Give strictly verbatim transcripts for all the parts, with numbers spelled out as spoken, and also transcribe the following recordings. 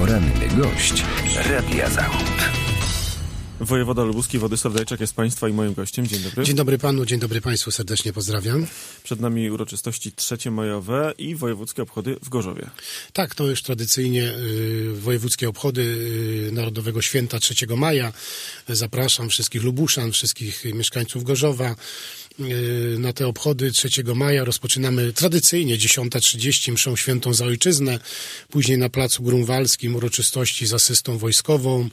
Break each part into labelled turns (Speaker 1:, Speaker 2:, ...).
Speaker 1: Poranny gość Radia Zachód.
Speaker 2: Wojewoda lubuski Władysław Dajczak jest Państwa i moim gościem. Dzień dobry.
Speaker 3: Dzień dobry Panu, dzień dobry Państwu, serdecznie pozdrawiam.
Speaker 2: Przed nami uroczystości trzeciomajowe i wojewódzkie obchody w Gorzowie.
Speaker 3: Tak, to już tradycyjnie y, wojewódzkie obchody y, Narodowego Święta trzeciego maja. Zapraszam wszystkich Lubuszan, wszystkich mieszkańców Gorzowa y, na te obchody trzeciego maja. Rozpoczynamy tradycyjnie dziesiąta trzydzieści mszą świętą za ojczyznę, później na Placu Grunwaldzkim uroczystości z asystą wojskową.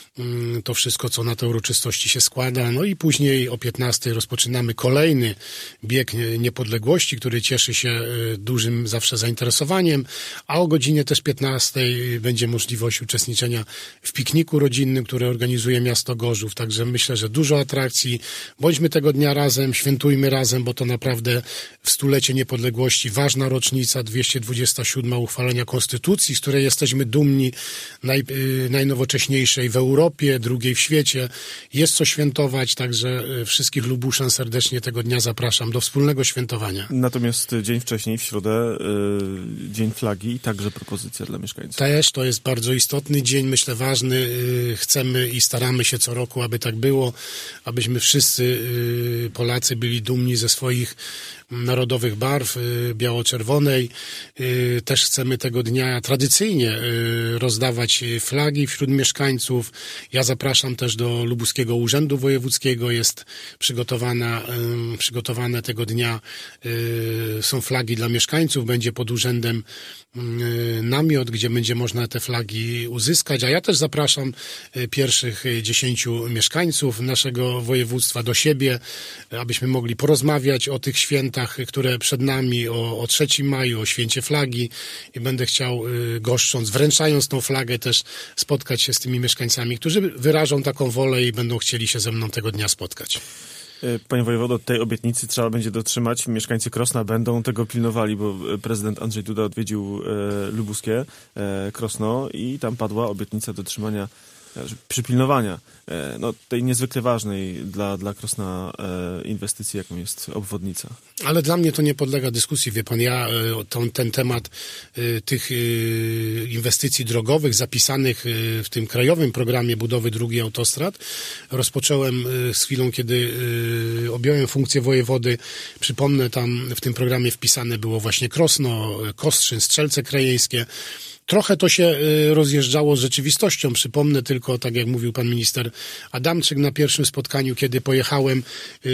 Speaker 3: To wszystko, co na te uroczystości się składa. No i później o piętnastej rozpoczynamy kolejny bieg niepodległości, który cieszy się dużym zawsze zainteresowaniem, a o godzinie też piętnastej będzie możliwość uczestniczenia w pikniku rodzinnym, który organizuje miasto Gorzów. Także myślę, że dużo atrakcji. Bądźmy tego dnia razem, świętujmy razem, bo to naprawdę w stulecie niepodległości ważna rocznica, dwieście dwudziesta siódma uchwalenia Konstytucji, z której jesteśmy dumni, naj, najnowocześniejszej w Europie. Europie, drugiej w świecie. Jest co świętować, także wszystkich Lubuszan serdecznie tego dnia zapraszam do wspólnego świętowania.
Speaker 2: Natomiast dzień wcześniej, w środę, yy, Dzień Flagi, także propozycja dla mieszkańców.
Speaker 3: Też to jest bardzo istotny dzień, myślę ważny. Yy, chcemy i staramy się co roku, aby tak było, abyśmy wszyscy yy, Polacy byli dumni ze swoich narodowych barw, yy, biało-czerwonej. Yy, też chcemy tego dnia tradycyjnie yy, rozdawać flagi wśród mieszkańców. Ja zapraszam też do Lubuskiego Urzędu Wojewódzkiego. Jest przygotowana, yy, przygotowane tego dnia yy, są flagi dla mieszkańców. Będzie pod urzędem yy, namiot, gdzie będzie można te flagi uzyskać. A ja też zapraszam yy, pierwszych dziesięciu mieszkańców naszego województwa do siebie, abyśmy mogli porozmawiać o tych świętach, które przed nami, o, o trzecim maju, o święcie flagi i będę chciał y, goszcząc, wręczając tą flagę też spotkać się z tymi mieszkańcami, którzy wyrażą taką wolę i będą chcieli się ze mną tego dnia spotkać.
Speaker 2: Panie wojewodo, tej obietnicy trzeba będzie dotrzymać. Mieszkańcy Krosna będą tego pilnowali, bo prezydent Andrzej Duda odwiedził e, lubuskie e, Krosno i tam padła obietnica dotrzymania, e, przypilnowania e, no, tej niezwykle ważnej dla, dla Krosna e, inwestycji, jaką jest obwodnica.
Speaker 3: Ale dla mnie to nie podlega dyskusji, wie pan, ja ten, ten temat tych inwestycji drogowych zapisanych w tym krajowym programie budowy dróg i autostrad rozpocząłem z chwilą, kiedy objąłem funkcję wojewody. Przypomnę, tam w tym programie wpisane było właśnie Krosno, Kostrzyn, Strzelce Krajeńskie. Trochę to się rozjeżdżało z rzeczywistością. Przypomnę tylko, tak jak mówił pan minister Adamczyk na pierwszym spotkaniu, kiedy pojechałem,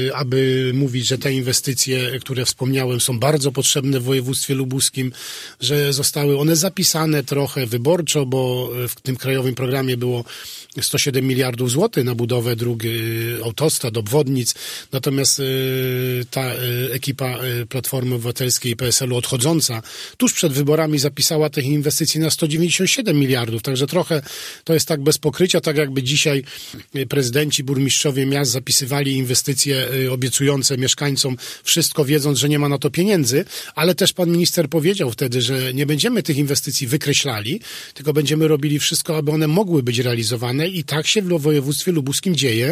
Speaker 3: aby mówić, że te inwestycje, które wspomniałem, są bardzo potrzebne w województwie lubuskim, że zostały one zapisane trochę wyborczo, bo w tym krajowym programie było sto siedem miliardów złotych na budowę dróg, autostrad, obwodnic. Natomiast ta ekipa Platformy Obywatelskiej i P S L u odchodząca tuż przed wyborami zapisała tych inwestycji na sto dziewięćdziesiąt siedem miliardów. Także trochę to jest tak bez pokrycia, tak jakby dzisiaj prezydenci, burmistrzowie miast zapisywali inwestycje obiecujące mieszkańcom, wszystko wiedząc, że nie ma na to pieniędzy, ale też pan minister powiedział wtedy, że nie będziemy tych inwestycji wykreślali, tylko będziemy robili wszystko, aby one mogły być realizowane i tak się w województwie lubuskim dzieje.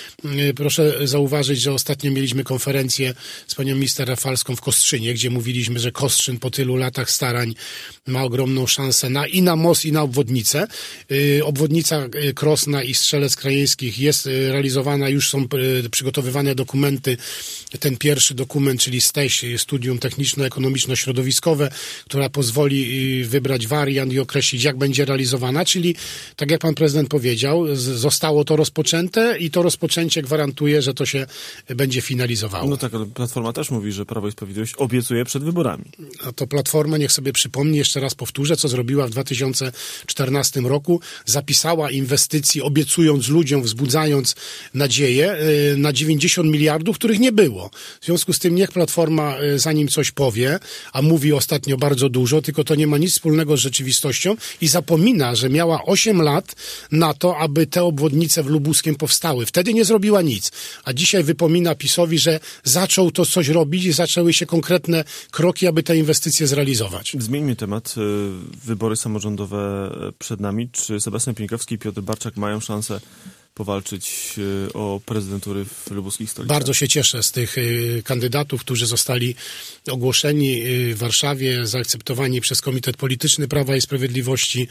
Speaker 3: Proszę zauważyć, że ostatnio mieliśmy konferencję z panią minister Rafalską w Kostrzynie, gdzie mówiliśmy, że Kostrzyn po tylu latach starań ma ogromną szansę na, i na most, i na obwodnicę. Yy, obwodnica Krosna i Strzelec Krajeńskich jest yy, realizowana, już są yy, przygotowywane dokumenty. Ten pierwszy dokument, czyli STEŚ, Studium Techniczno-Ekonomiczno-Środowiskowe, która pozwoli yy, wybrać wariant i określić, jak będzie realizowana, czyli tak jak pan prezydent powiedział, z, zostało to rozpoczęte i to rozpoczęcie gwarantuje, że to się będzie finalizowało.
Speaker 2: No tak, ale Platforma też mówi, że Prawo i Sprawiedliwość obiecuje przed wyborami.
Speaker 3: A to Platforma, niech sobie przypomni, jeszcze raz powtórzę, co zrobiła w dwa tysiące czternastym roku. Zapisała inwestycji, obiecując ludziom, wzbudzając nadzieję na dziewięćdziesiąt miliardów, których nie było. W związku z tym niech Platforma, zanim coś powie, a mówi ostatnio bardzo dużo, tylko to nie ma nic wspólnego z rzeczywistością i zapomina, że miała osiem lat na to, aby te obwodnice w Lubuskiem powstały. Wtedy nie zrobiła nic. A dzisiaj wypomina PiS-owi, że zaczął to coś robić i zaczęły się konkretne kroki, aby te inwestycje zrealizować.
Speaker 2: Zmieńmy temat. Wybory samorządowe przed nami. Czy Sebastian Pieńkowski i Piotr Barczak mają szansę powalczyć o prezydentury w lubuskich stolicach.
Speaker 3: Bardzo się cieszę z tych kandydatów, którzy zostali ogłoszeni w Warszawie, zaakceptowani przez Komitet Polityczny Prawa i Sprawiedliwości,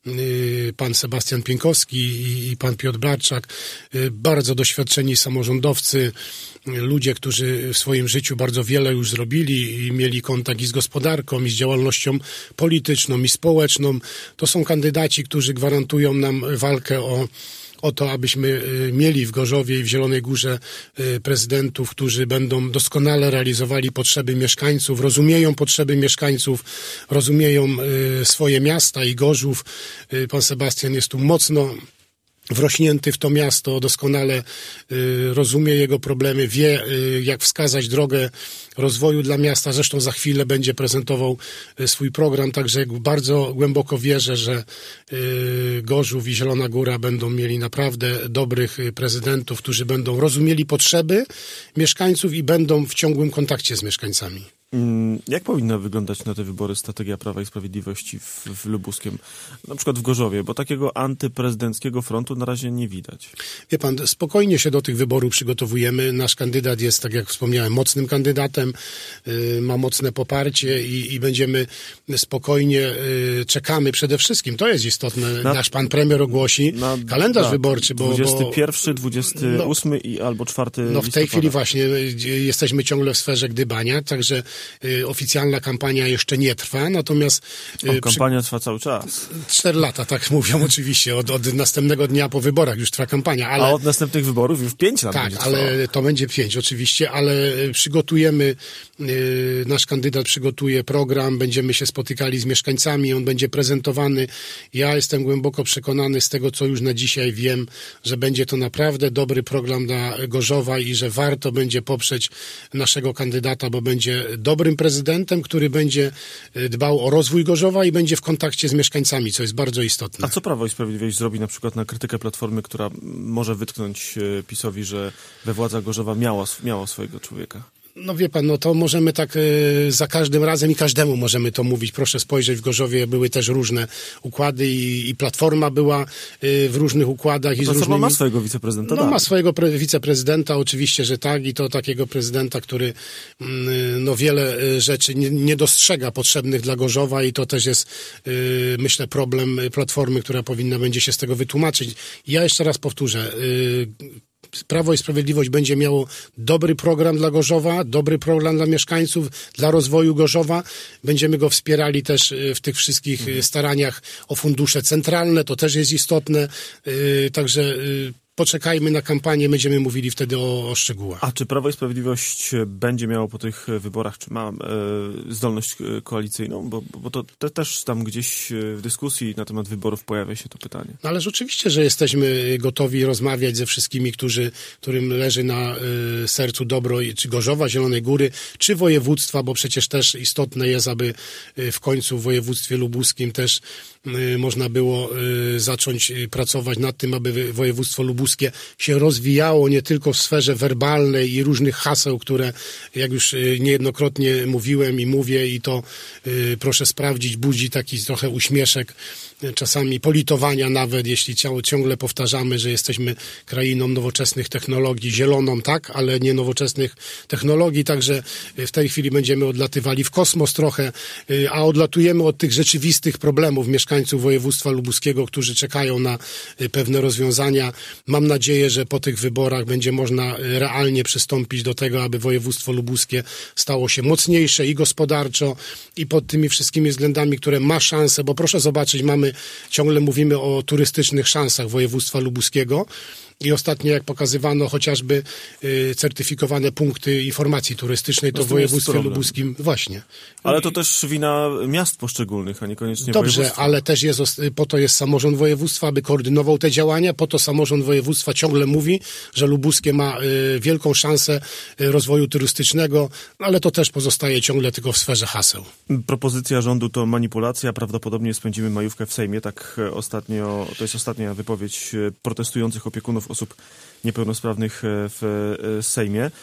Speaker 3: pan Sebastian Pienkowski i pan Piotr Blarczak, bardzo doświadczeni samorządowcy, ludzie, którzy w swoim życiu bardzo wiele już zrobili i mieli kontakt i z gospodarką, i z działalnością polityczną, i społeczną. To są kandydaci, którzy gwarantują nam walkę o o to, abyśmy mieli w Gorzowie i w Zielonej Górze prezydentów, którzy będą doskonale realizowali potrzeby mieszkańców, rozumieją potrzeby mieszkańców, rozumieją swoje miasta i Gorzów. Pan Sebastian jest tu mocno wrośnięty w to miasto, doskonale y, rozumie jego problemy, wie y, jak wskazać drogę rozwoju dla miasta. Zresztą za chwilę będzie prezentował y, swój program, także bardzo głęboko wierzę, że y, Gorzów i Zielona Góra będą mieli naprawdę dobrych y, prezydentów, którzy będą rozumieli potrzeby mieszkańców i będą w ciągłym kontakcie z mieszkańcami.
Speaker 2: Jak powinna wyglądać na te wybory strategia Prawa i Sprawiedliwości w, w Lubuskiem, na przykład w Gorzowie, bo takiego antyprezydenckiego frontu na razie nie widać?
Speaker 3: Wie pan, spokojnie się do tych wyborów przygotowujemy. Nasz kandydat jest, tak jak wspomniałem, mocnym kandydatem, yy, ma mocne poparcie i, i będziemy spokojnie, yy, czekamy przede wszystkim, to jest istotne, na, nasz pan premier ogłosi na, kalendarz tak, wyborczy, bo...
Speaker 2: dwudziesty pierwszy, dwudziesty ósmy no, i albo czwarty
Speaker 3: No w
Speaker 2: listopada.
Speaker 3: tej chwili właśnie jesteśmy ciągle w sferze gdybania, także y, oficjalna kampania jeszcze nie trwa, natomiast...
Speaker 2: Y, o, kampania przy... trwa cały czas.
Speaker 3: Cztery lata, tak mówią oczywiście, od, od następnego dnia po wyborach już trwa kampania, ale...
Speaker 2: A od następnych wyborów już pięć lat
Speaker 3: tak,
Speaker 2: będzie
Speaker 3: ale
Speaker 2: trwało.
Speaker 3: to będzie pięć oczywiście, ale przygotujemy, y, nasz kandydat przygotuje program, będziemy się spotykali z mieszkańcami, on będzie prezentowany. Ja jestem głęboko przekonany z tego, co już na dzisiaj wiem, że będzie to naprawdę dobry program dla Gorzowa i że warto będzie poprzeć naszego kandydata, bo będzie dobrym prezydentem, który będzie dbał o rozwój Gorzowa i będzie w kontakcie z mieszkańcami, co jest bardzo istotne.
Speaker 2: A co Prawo i Sprawiedliwość zrobi na przykład na krytykę Platformy, która może wytknąć PiS-owi, że we władzach Gorzowa miała, miała swojego człowieka?
Speaker 3: No wie pan, no to możemy tak y, za każdym razem i każdemu możemy to mówić. Proszę spojrzeć, w Gorzowie były też różne układy i, i Platforma była y, w różnych układach. I z
Speaker 2: Platforma
Speaker 3: różnymi...
Speaker 2: ma swojego wiceprezydenta,
Speaker 3: No
Speaker 2: tak.
Speaker 3: ma swojego pre- wiceprezydenta, oczywiście, że tak i to takiego prezydenta, który y, no wiele y, rzeczy nie, nie dostrzega potrzebnych dla Gorzowa i to też jest, y, myślę, problem Platformy, która powinna będzie się z tego wytłumaczyć. Ja jeszcze raz powtórzę, y, Prawo i Sprawiedliwość będzie miało dobry program dla Gorzowa, dobry program dla mieszkańców, dla rozwoju Gorzowa. Będziemy go wspierali też w tych wszystkich mhm. staraniach o fundusze centralne, to też jest istotne. Także poczekajmy na kampanię, będziemy mówili wtedy o, o szczegółach.
Speaker 2: A czy Prawo i Sprawiedliwość będzie miało po tych wyborach, czy ma e, zdolność koalicyjną? Bo, bo to te, też tam gdzieś w dyskusji na temat wyborów pojawia się to pytanie.
Speaker 3: No ależ oczywiście, że jesteśmy gotowi rozmawiać ze wszystkimi, którzy, którym leży na y, sercu dobro, czy Gorzowa, Zielonej Góry, czy województwa, bo przecież też istotne jest, aby y, w końcu w województwie lubuskim też y, można było y, zacząć y, pracować nad tym, aby województwo lubuskie się rozwijało nie tylko w sferze werbalnej i różnych haseł, które, jak już niejednokrotnie mówiłem i mówię i to y, proszę sprawdzić, budzi taki trochę uśmieszek, czasami politowania nawet, jeśli ciągle powtarzamy, że jesteśmy krainą nowoczesnych technologii, zieloną, tak, ale nie nowoczesnych technologii, także w tej chwili będziemy odlatywali w kosmos trochę, a odlatujemy od tych rzeczywistych problemów mieszkańców województwa lubuskiego, którzy czekają na pewne rozwiązania. Mam nadzieję, że po tych wyborach będzie można realnie przystąpić do tego, aby województwo lubuskie stało się mocniejsze i gospodarczo, i pod tymi wszystkimi względami, które ma szansę, bo proszę zobaczyć, mamy, ciągle mówimy o turystycznych szansach województwa lubuskiego. I ostatnio, jak pokazywano chociażby y, certyfikowane punkty informacji turystycznej, to
Speaker 2: no
Speaker 3: w województwie lubuskim właśnie.
Speaker 2: Ale to też wina miast poszczególnych, a niekoniecznie
Speaker 3: Dobrze,
Speaker 2: województwa.
Speaker 3: ale też jest, po to jest samorząd województwa, aby koordynował te działania, po to samorząd województwa ciągle mówi, że lubuskie ma y, wielką szansę y, rozwoju turystycznego, ale to też pozostaje ciągle tylko w sferze haseł.
Speaker 2: Propozycja rządu to manipulacja, prawdopodobnie spędzimy majówkę w Sejmie, tak ostatnio, to jest ostatnia wypowiedź protestujących opiekunów osób niepełnosprawnych w Sejmie.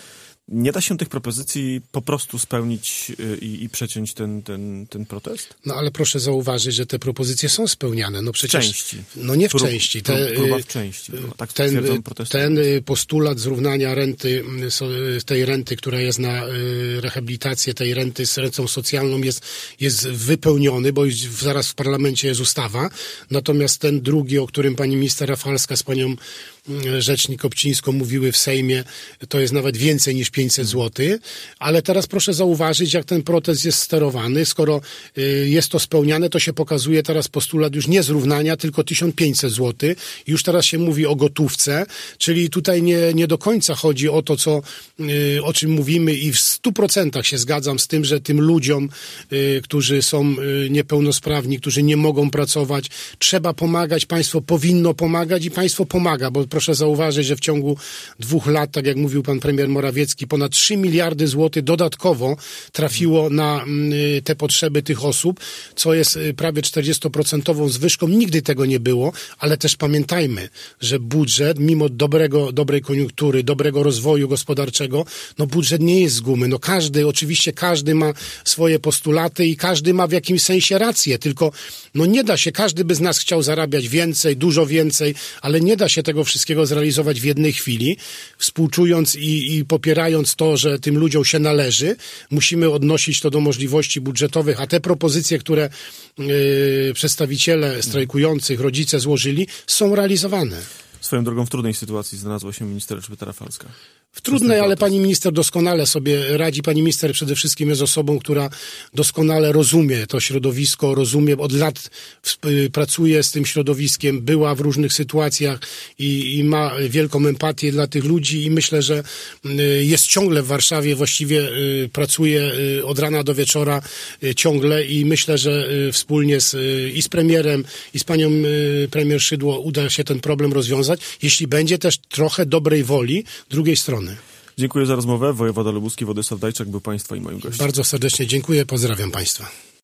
Speaker 2: Nie da się tych propozycji po prostu spełnić i, i przeciąć ten, ten, ten protest?
Speaker 3: No ale proszę zauważyć, że te propozycje są spełniane. No przecież,
Speaker 2: w części.
Speaker 3: No nie w
Speaker 2: Prób,
Speaker 3: części. Te,
Speaker 2: próba w części. Była. Tak
Speaker 3: ten,
Speaker 2: stwierdzą protesty.
Speaker 3: ten postulat zrównania renty, tej renty, która jest na rehabilitację, tej renty z rentą socjalną jest, jest wypełniony, bo już zaraz w parlamencie jest ustawa. Natomiast ten drugi, o którym pani minister Rafalska z panią rzecznik Obcińską mówiły w Sejmie, to jest nawet więcej niż pięćset złotych, ale teraz proszę zauważyć, jak ten protest jest sterowany. Skoro y, jest to spełniane, to się pokazuje teraz postulat już nie zrównania, tylko tysiąc pięćset złotych. Już teraz się mówi o gotówce, czyli tutaj nie, nie do końca chodzi o to, co, y, o czym mówimy i w stu procentach się zgadzam z tym, że tym ludziom, y, którzy są y, niepełnosprawni, którzy nie mogą pracować, trzeba pomagać, państwo powinno pomagać i państwo pomaga, bo proszę zauważyć, że w ciągu dwóch lat, tak jak mówił pan premier Morawiecki, ponad trzy miliardy złotych dodatkowo trafiło na y, te potrzeby tych osób, co jest y, prawie czterdziestoprocentową zwyżką. Nigdy tego nie było, ale też pamiętajmy, że budżet, mimo dobrego, dobrej koniunktury, dobrego rozwoju gospodarczego, no budżet nie jest z gumy. No każdy, oczywiście każdy ma swoje postulaty i każdy ma w jakimś sensie rację, tylko no nie da się, każdy by z nas chciał zarabiać więcej, dużo więcej, ale nie da się tego wszystkiego zrealizować w jednej chwili, współczując i, i popierając to, że tym ludziom się należy. Musimy odnosić to do możliwości budżetowych, a te propozycje, które yy, przedstawiciele strajkujących, rodzice złożyli, są realizowane.
Speaker 2: Swoją drogą w trudnej sytuacji znalazła się minister Elżbieta Rafalska.
Speaker 3: W trudnej, ale pani minister doskonale sobie radzi. Pani minister przede wszystkim jest osobą, która doskonale rozumie to środowisko, rozumie, od lat pracuje z tym środowiskiem, była w różnych sytuacjach i, i ma wielką empatię dla tych ludzi i myślę, że jest ciągle w Warszawie, właściwie pracuje od rana do wieczora ciągle i myślę, że wspólnie z, i z premierem, i z panią premier Szydło uda się ten problem rozwiązać, jeśli będzie też trochę dobrej woli drugiej strony.
Speaker 2: Dziękuję za rozmowę. Wojewoda lubuski Władysław Dajczak był państwa i moim gościem.
Speaker 3: Bardzo serdecznie dziękuję, pozdrawiam państwa.